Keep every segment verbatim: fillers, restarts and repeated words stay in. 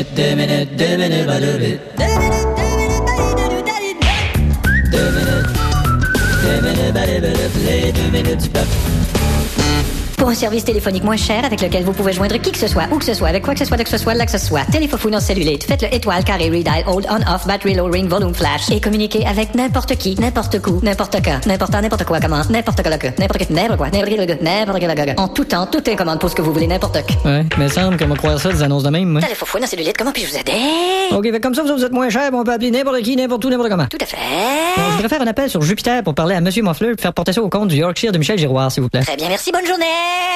minutes, deux minutes, deux minutes, pas deux minutes. Deux minutes, deux minutes, deux minutes, deux minutes, les deux minutes du peuple. Pour un service téléphonique moins cher avec lequel vous pouvez joindre qui que ce soit, où que ce soit, avec quoi que ce soit, de que ce soit, là que ce soit, Téléfofounon cellulite, faites le étoile, carré, redial, hold, on, off, battery, low, ring, volume, flash, et communiquez avec n'importe qui, n'importe où, n'importe quand, n'importe quand, n'importe quoi, comment, n'importe quoi, n'importe quoi, n'importe quoi, n'importe quoi, en tout temps, tout est commande pour ce que vous voulez, n'importe quoi. Ouais, mais semble qu'on va croire ça des annonces de même, moi. Téléfofounon cellulite, comment puis-je vous aider? OK, fait comme ça, vous êtes moins cher, on peut appeler n'importe qui, n'importe où, n'importe comment. Tout à fait. Bon, je voudrais faire un appel sur Jupiter pour parler à Monsieur Moffleur et faire porter ça au compte du Yorkshire de Michel Giroir, s'il vous plaît. Très bien, merci, bonne journée.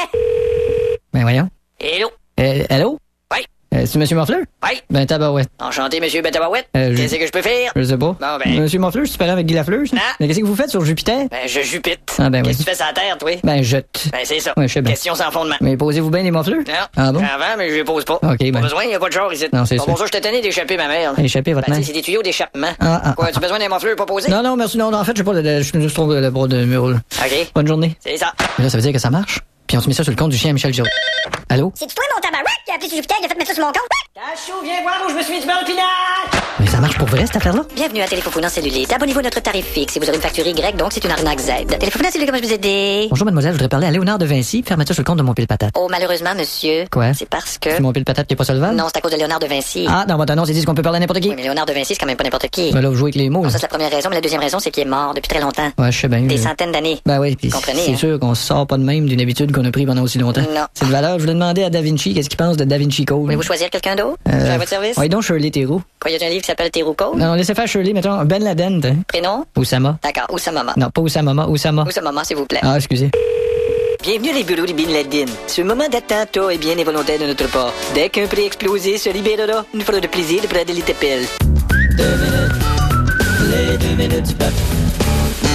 Ben voyons. Hello. Euh, allô? Oui. Euh, c'est Monsieur Moffleur? Oui. Ben tabarouette. Enchanté, monsieur Betabarouette. Euh, je- Qu'est-ce que je peux faire? Je sais pas. Bon, ben. Monsieur Moffleur, je suis parent avec Guy Lafleur, ça? Non. Mais qu'est-ce que vous faites sur Jupiter? Ben, je jupite. Ah, ben oui. Qu'est-ce que tu fais sur la terre, toi? Ben jette. Ben, c'est ça. Ouais, je sais bien. Question sans fondement. Mais posez-vous bien les Moffleurs? Non. Ah bon? Avant, mais je les pose pas. OK, ben. Pas besoin, y a pas de genre ici. Non, c'est Bon, sûr. bon, ça, je t'ai tenu d'échapper ma mère. là. Échappez votre Ben, main. tu sais, c'est des tuyaux d'échappement. Ah, ah, Quoi, ah. tu as besoin d'un mofleur pas posé? Non, non, merci. Non, non, en fait, je sais pas, le- le- je me trouve le bras de mur, là. OK. Bonne journée. C'est ça. Mais là, ça veut dire que ça marche? Puis on se met ça sur le compte du chien Michel Giroir. Allô? C'est toi mon tabarouette qui a appelé sur Jupiter et qui a fait mettre ça sur mon compte? Tachou, viens voir où je me suis mis du beurre pinard! Mais ça marche pour vrai, cette affaire-là? Bienvenue à Téléfofounon cellulite. Abonnez-vous à notre tarif fixe si vous aurez une facture Y, donc c'est une arnaque Z. Téléfofounon cellulite, comment je peux vous aider? Bonjour, mademoiselle, je voudrais parler à Léonard de Vinci, faire mettre ça sur le compte de mon pile patate. Oh, malheureusement, monsieur. Quoi? C'est parce que... C'est mon pile patate qui est pas solvable? Non, c'est à cause de Léonard de Vinci. Ah, dans votre annonce, ils disent qu'on peut parler à n'importe qui. Oui, mais Léonard de Vinci, c'est quand même pas n'importe qui. Ben là, vous jouez avec les mots, Non, là. ça, c'est la première raison, mais la deuxième raison, c'est qu'il est mort depuis très longtemps. Ouais, je sais bien. Des je- centaines d'années. Ben oui, puis Comprenez, c'est hein? sûr qu'on se sort pas de même d'une habitude qu'on a pris pendant aussi longtemps. Non. C'est de valeur. Je voulais demander à Da Vinci qu'est-ce qu'il pense de Da Vinci Code. Voulez-vous choisir quelqu'un d'autre? Euh, Je suis à votre service? Oui, donc Shirley Theroux. Quoi, y a un livre qui s'appelle Teruko? Non, laissez faire Shirley, mettons Ben Laden, t'as. Prénom? Oussama. D'accord, Oussama. Non, pas Oussama, Oussama. Oussama, s'il vous plaît. Ah, excusez. Bienvenue à les bureaux de Bin Laden. Ce moment d'attentat est bien involontaire de notre part. Dès qu'un prix explosé se libérera, nous ferons de plaisir de prendre les t'appelle. Deux minutes, les deux minutes du peuple.